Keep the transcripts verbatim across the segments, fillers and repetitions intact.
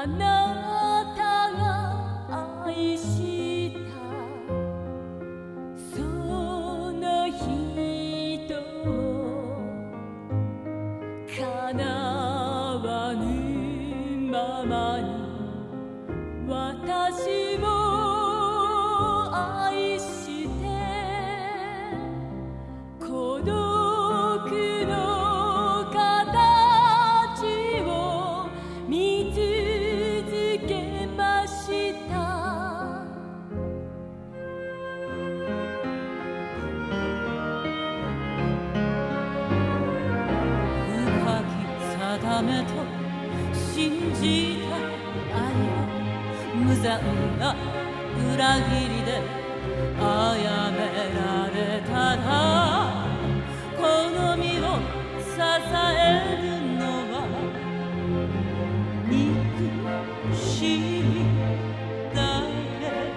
なたが愛したその人を叶わぬままに私も愛して孤独の形を見続けました深き定めと信じた愛は無残な裏切りで殺められたらこの身を支えるのは憎しみだけ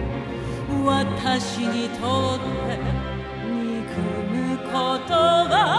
私にとって憎むことは